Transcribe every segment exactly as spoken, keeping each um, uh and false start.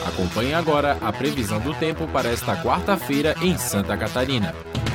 Acompanhe agora a previsão do tempo para esta quarta-feira em Santa Catarina.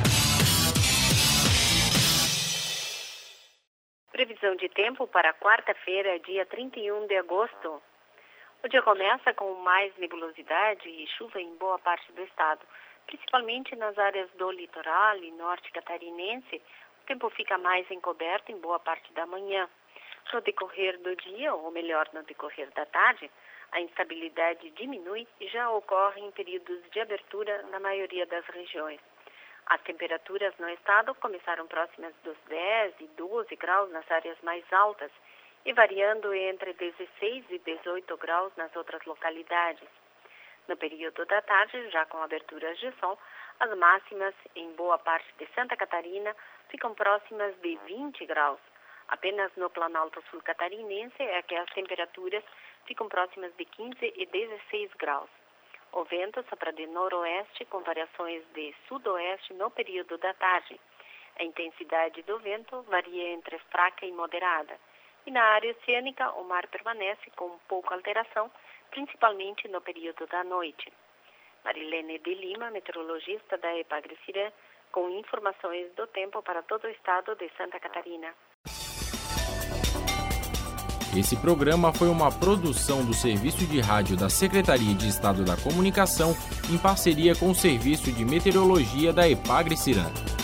Previsão de tempo para quarta-feira, dia trinta e um de agosto. O dia começa com mais nebulosidade e chuva em boa parte do estado, principalmente nas áreas do litoral e norte catarinense. O tempo fica mais encoberto em boa parte da manhã. No decorrer do dia, ou melhor, no decorrer da tarde, a instabilidade diminui e já ocorre em períodos de abertura na maioria das regiões. As temperaturas no estado começaram próximas dos dez e doze graus nas áreas mais altas e variando entre dezesseis e dezoito graus nas outras localidades. No período da tarde, já com aberturas de sol, as máximas em boa parte de Santa Catarina ficam próximas de vinte graus. Apenas no Planalto Sul Catarinense é que as temperaturas ficam próximas de quinze e dezesseis graus. O vento sopra de noroeste com variações de sudoeste no período da tarde. A intensidade do vento varia entre fraca e moderada. E na área oceânica, o mar permanece com pouca alteração, principalmente no período da noite. Marilene de Lima, meteorologista da Epagre-Cirã, com informações do tempo para todo o estado de Santa Catarina. Esse programa foi uma produção do Serviço de Rádio da Secretaria de Estado da Comunicação, em parceria com o Serviço de Meteorologia da Epagre-Cirã.